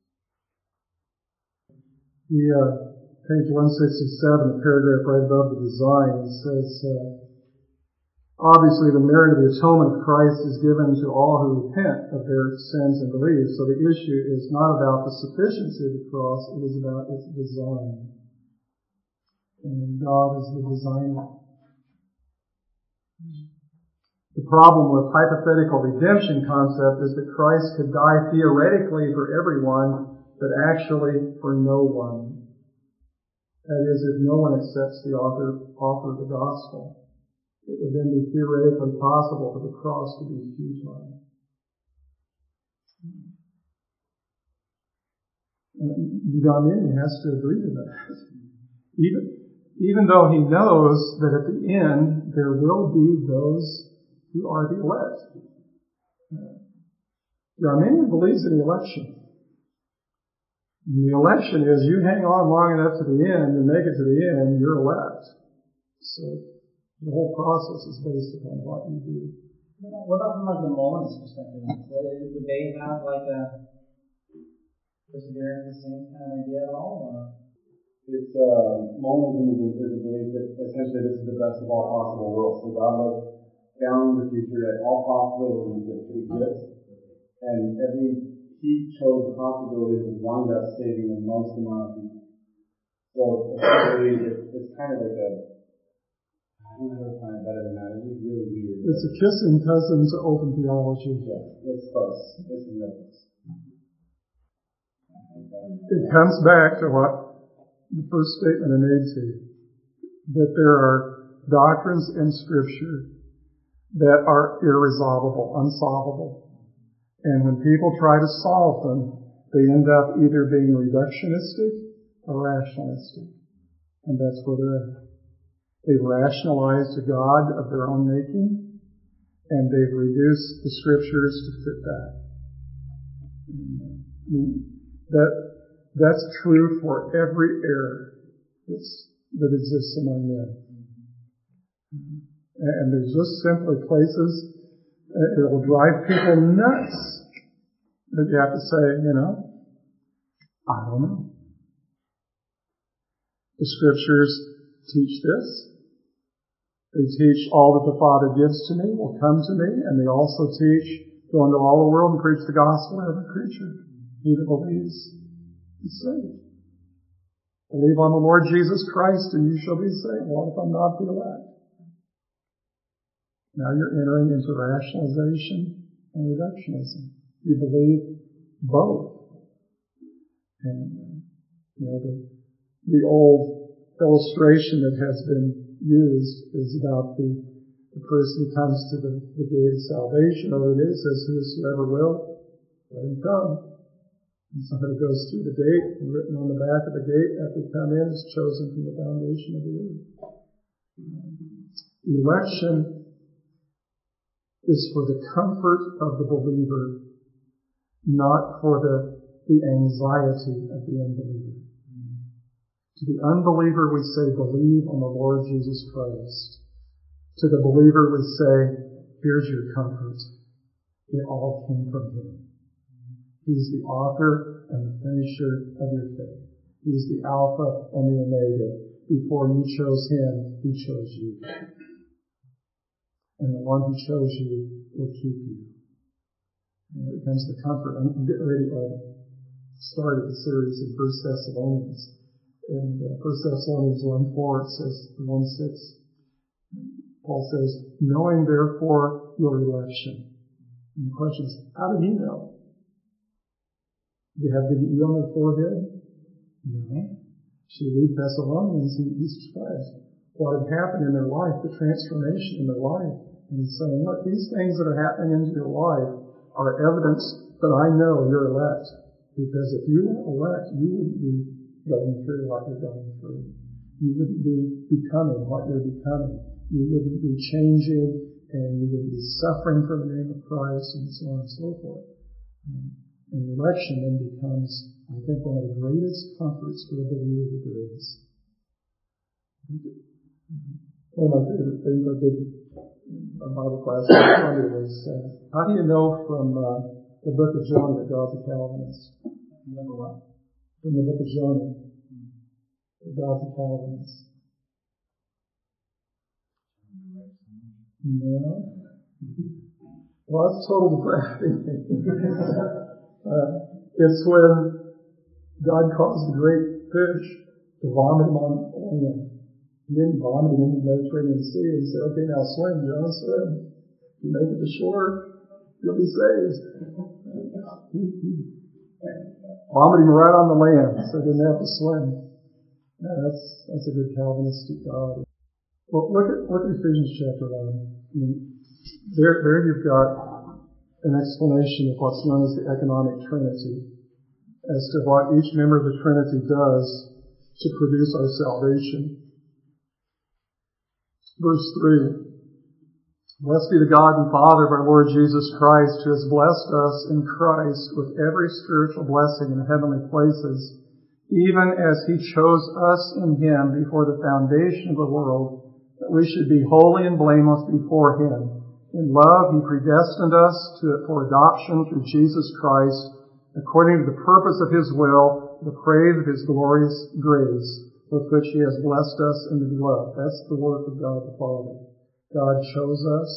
Page 167, the paragraph right above the design, it says, obviously the merit of the atonement of Christ is given to all who repent of their sins and believe. So the issue is not about the sufficiency of the cross, it is about its design. And God is the designer. The problem with hypothetical redemption concept is that Christ could die theoretically for everyone, but actually for no one. That is, if no one accepts the offer of the gospel, it would then be theoretically possible for the cross to be futile. The Arminian has to agree to that. Even though he knows that at the end there will be those who are the elect. The Arminian believes in the election. And the election is you hang on long enough to the end and make it to the end, you're elect. So the whole process is based upon what you do. What about from the Molinist perspective? Would they have a perseverance, the same kind of idea at all? Or? It's Molinism is a belief that essentially this is the best of all possible worlds. So God looked down in the future at all possibilities that could exist, and He chose the possibility that would wind up saving the most amount of people. So essentially, it's kind of like I don't know how to find it better than that. It's just really weird. It's a kissing cousin to open theology. Yeah, it's close. It's real close. It comes back to what the first statement I made to you, that there are doctrines in Scripture that are irresolvable, unsolvable. And when people try to solve them, they end up either being reductionistic or rationalistic. And that's where they're at. They've rationalized a God of their own making, and they've reduced the Scriptures to fit that. I mean, that's true for every error that exists among men. And there's just simply places it will drive people nuts that you have to say, I don't know. The Scriptures teach this. They teach all that the Father gives to me will come to me, and they also teach, go into all the world and preach the gospel to every creature. He that believes is saved. Believe on the Lord Jesus Christ and you shall be saved. What if I'm not the elect? Now you're entering into rationalization and reductionism. You believe both. And, the old illustration that has been used is about the person who comes to the gate of salvation. Over it says, whosoever will, let him come. And somebody goes through the gate, and written on the back of the gate, after they come in, is chosen from the foundation of the earth. Election is for the comfort of the believer, not for the anxiety of the unbeliever. To the unbeliever we say, believe on the Lord Jesus Christ. To the believer we say, here's your comfort. It all came from Him. He's the author and the finisher of your faith. He's the Alpha and the Omega. Before you chose Him, He chose you. And the one who chose you will keep you. And it comes to comfort. I'm getting ready to start the series in 1 Thessalonians. In 1 Thessalonians 1:4, it says, 1:6, Paul says, knowing therefore your election. And the question is, how did he know? Did they have the E on their forehead? No. Should you read Thessalonians, he's describes what had happened in their life, the transformation in their life. And he's saying, look, these things that are happening into your life are evidence that I know you're elect. Because if you weren't elect, you wouldn't be going through what you're going through. You wouldn't be becoming what you're becoming. You wouldn't be changing, and you wouldn't be suffering for the name of Christ, and so on and so forth. And election then becomes, I think, one of the greatest comforts for a believer that there is. One of my favorite things I did in a Bible class on Sunday was, how do you know from the book of Jonah that God's a Calvinist? Number one. From the book of Jonah, that God's a Calvinist. No. Well, that's total depravity. It's when God caused the great fish to vomit him on land. He didn't vomit him into the Mediterranean Sea and say, okay, now swim, Jonah, swim. If you make it to shore, you'll be saved. He vomited him right on the land, so he didn't have to swim. Yeah, that's a good Calvinistic God. Well, look at Ephesians chapter 1. I mean, there you've got an explanation of what's known as the economic Trinity, as to what each member of the Trinity does to produce our salvation. Verse 3. Blessed be the God and Father of our Lord Jesus Christ, who has blessed us in Christ with every spiritual blessing in heavenly places, even as He chose us in Him before the foundation of the world, that we should be holy and blameless before Him. In love He predestined us for adoption through Jesus Christ, according to the purpose of His will, the praise of His glorious grace, with which He has blessed us in the beloved. That's the work of God the Father. God chose us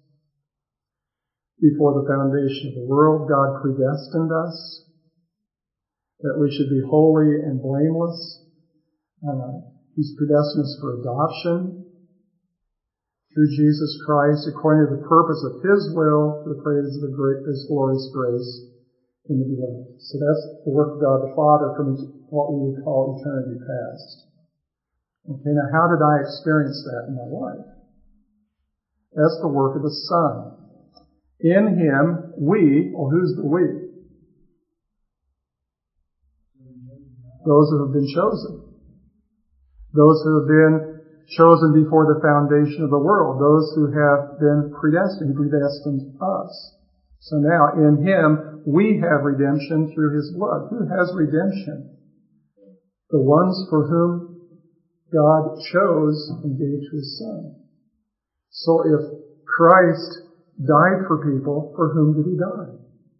before the foundation of the world. God predestined us that we should be holy and blameless. He's predestined us for adoption through Jesus Christ, according to the purpose of His will, to the praise of His glorious grace in the beloved. So that's the work of God the Father from what we would call eternity past. Okay, now how did I experience that in my life? That's the work of the Son. In Him, we, well, who's the we? Those who have been chosen. Those who have been chosen before the foundation of the world. Those who have been predestined us. So now, in Him, we have redemption through His blood. Who has redemption? The ones for whom God chose and gave to His Son. So if Christ died for people, for whom did He die?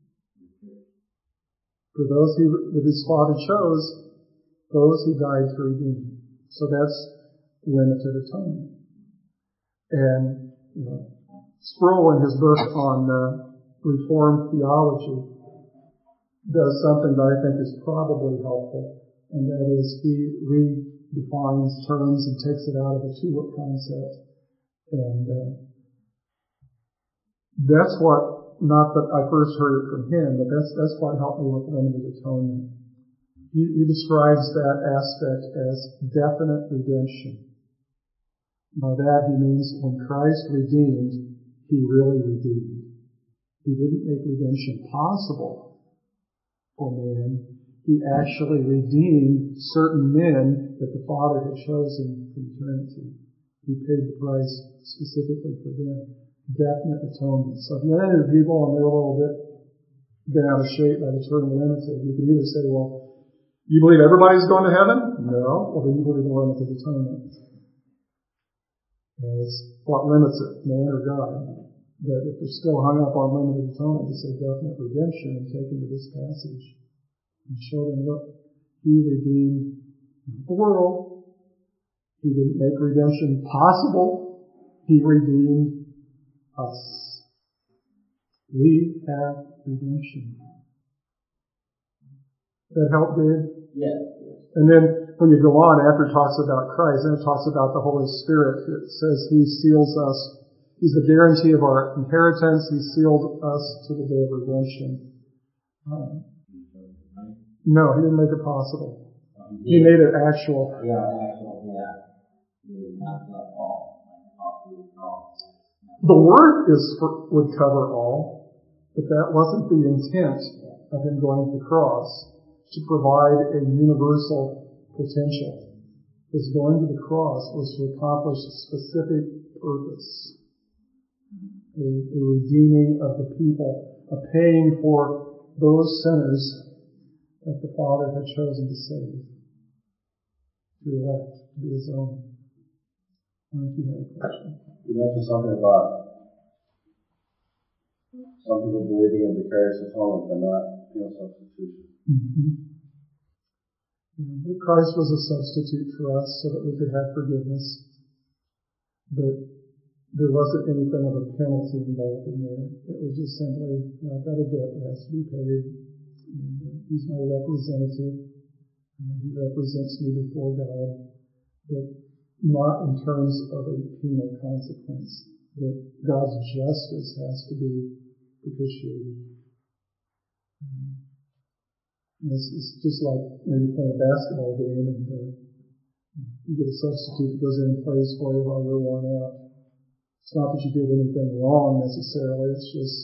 For those that His Father chose, those He died to redeem. So that's limited atonement. And Sproul, in his book on Reformed theology, does something that I think is probably helpful, and that is he redefines terms and takes it out of the tulip concept. And that's what, not that I first heard it from him, but that's what helped me with limited atonement. He describes that aspect as definite redemption. By that he means when Christ redeemed, He really redeemed. He didn't make redemption possible for man. He actually redeemed certain men that the Father had chosen for eternity. He paid the price specifically for them. Definite atonement. So if you run into people and they're a little bit bent out of shape by the term limited, you can either say, well, you believe everybody's going to heaven? No. Well, then you believe in limited atonement. And it's what limits it, man or God. But if they're still hung up on limited atonement, just say definite redemption and take them to this passage and show them, look, He redeemed the world. He didn't make redemption possible. He redeemed us. We have redemption. That help, Dave? Yes. And then when you go on, after it talks about Christ, then it talks about the Holy Spirit. It says He seals us. He's the guarantee of our inheritance. He sealed us to the day of redemption. No, He didn't make it possible. He made it actual. Yeah, actual, yeah. Not all. The Word would cover all, but that wasn't the intent of Him going to the cross, to provide a universal potential. His going to the cross was to accomplish a specific purpose. A redeeming of the people, a paying for those sinners that the Father had chosen to save, to elect, to be His own. I wonder if you had a question. You mentioned something about some people believing in vicarious atonement, but not substitution. Mm-hmm. But Christ was a substitute for us so that we could have forgiveness. But there wasn't anything of a penalty involved in there. It was just simply, I've got a debt that has to be paid. And He's my representative. He represents me before God. But not in terms of a penal consequence. That God's justice has to be propitiated. It's just like maybe playing a basketball game and you get a substitute that goes in and plays for you while you're worn out. It's not that you did anything wrong necessarily. It's just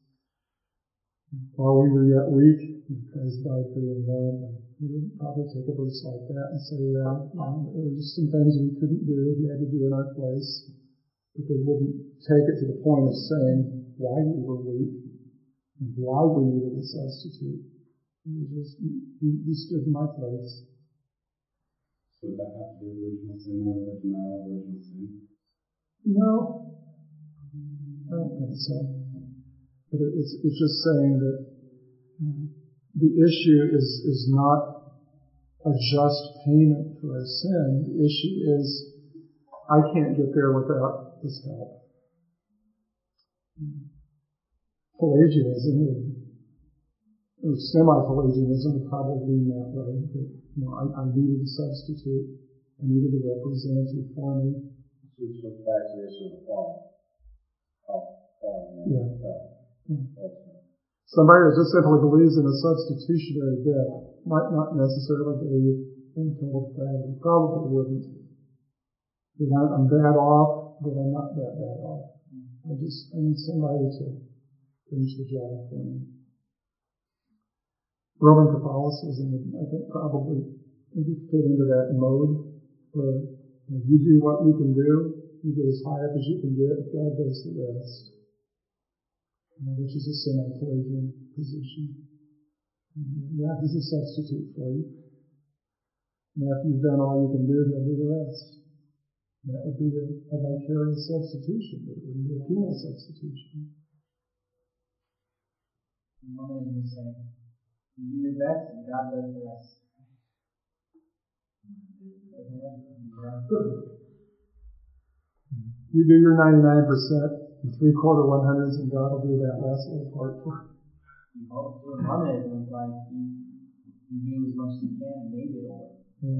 while we were yet weak, Christ died for the ungodly. We would probably take a verse like that and say, there were just some things we couldn't do. He had to do in our place. But they wouldn't take it to the point of saying why we were weak and why we needed a substitute. It was just, he stood in my place. So would that have to do with original sin or the denial of original sin? No, I don't think so. But it's just saying that the issue is not a just payment for our sin. The issue is I can't get there without His help. Pelagianism or semi-Pelagianism would probably lean that way. That, I needed a substitute. I needed a representative for me. So it goes back to the issue of the fall. Yeah. Somebody that just simply believes in a substitutionary death might not necessarily believe in total depravity. Probably wouldn't. I'm bad off, but I'm not that bad off. I need somebody to finish the job for me. Roman Catholicism would, I think, probably maybe fit into that mode where you do what you can do, you get as high up as you can get, God does the rest, which is a semi-Pelagian position. Yeah, He's a substitute for you. And after you've done all you can do, He'll do the rest. That would be a vicarious substitution, but it wouldn't be a penal substitution. Mormonism is saying, you do your best and God does the rest. You do your 99% and 3/4 100s, and God will do that last little part for you. Mormonism is like you do as much as you can and maybe it'll work. Yeah.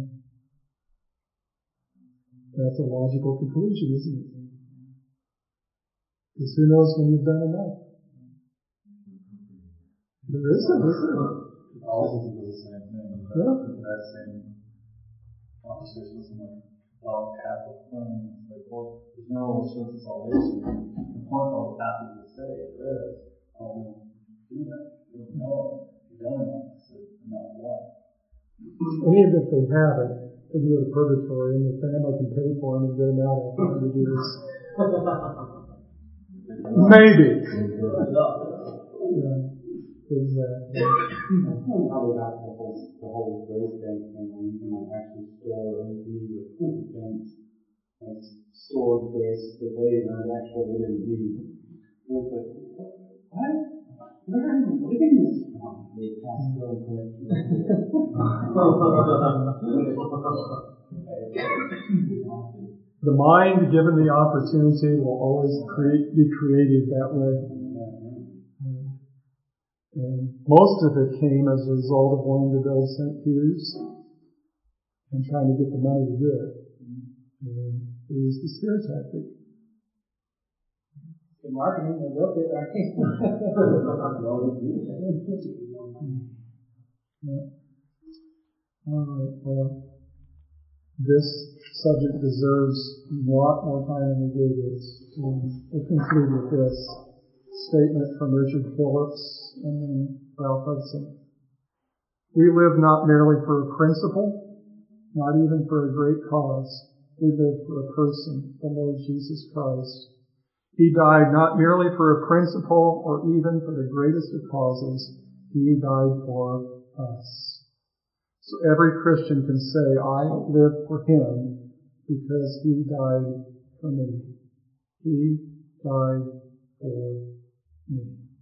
That's a logical conclusion, isn't it? Because who knows when you've done enough? There isn't, is there? Also do the same thing. Yeah. That same conversation with someone about Catholic friends. Like, well, there's no source of salvation. The point all the Catholics will say there is, oh, we don't do that. We don't know. You've done enough. I said, enough what? And even if they haven't, they can go to purgatory and the family can pay for them and get them out after 100 years. Maybe. Yeah. Exactly. That's kind of how they got the whole grace bank thing where you can actually store, or you can use banks, like store the grace that they earned extra they didn't need. And it's like, what? Where are you living this from? They can't go and collect The mind, given the opportunity, will always be created that way. And most of it came as a result of wanting to build St. Peter's and trying to get the money to do it. And they used the scare tactic. Good marketing, they built it, right? Yeah. All right, well, this subject deserves a lot more time than we gave it. We'll conclude with this statement from Richard Phillips and then Ralph Hudson. We live not merely for a principle, not even for a great cause. We live for a person, the Lord Jesus Christ. He died not merely for a principle or even for the greatest of causes. He died for us. So every Christian can say, I live for Him because He died for me. He died for me.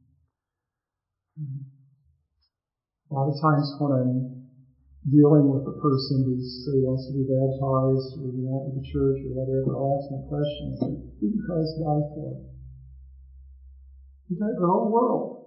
A lot of times when I'm dealing with a person who say wants to be baptized or unite with the church or whatever, I'll ask my question, who did Christ die for? He died for the whole world.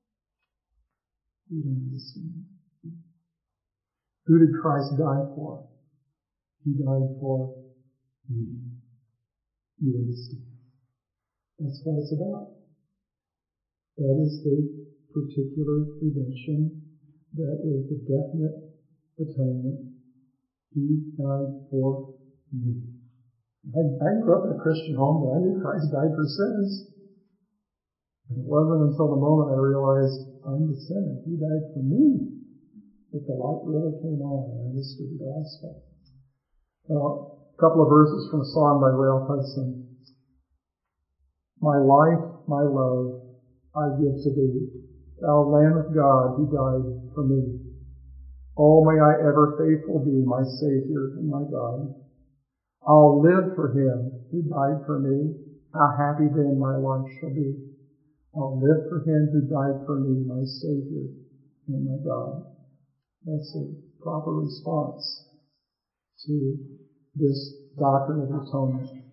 You don't understand. Who did Christ die for? He died for me. You understand. That's what it's about. That is the particular redemption. That is the definite atonement. He died for me. I grew up in a Christian home, but I knew Christ died for sinners. And it wasn't until the moment I realized I'm the sinner. He died for me that the light really came on and I understood the gospel. Well, a couple of verses from a song by Ralph Hudson. My life, my love, I give to thee. Thou Lamb of God, He died for me. Oh, may I ever faithful be, my Savior and my God. I'll live for Him who died for me. How happy then my life shall be. I'll live for Him who died for me, my Savior and my God. That's a proper response to this doctrine of atonement.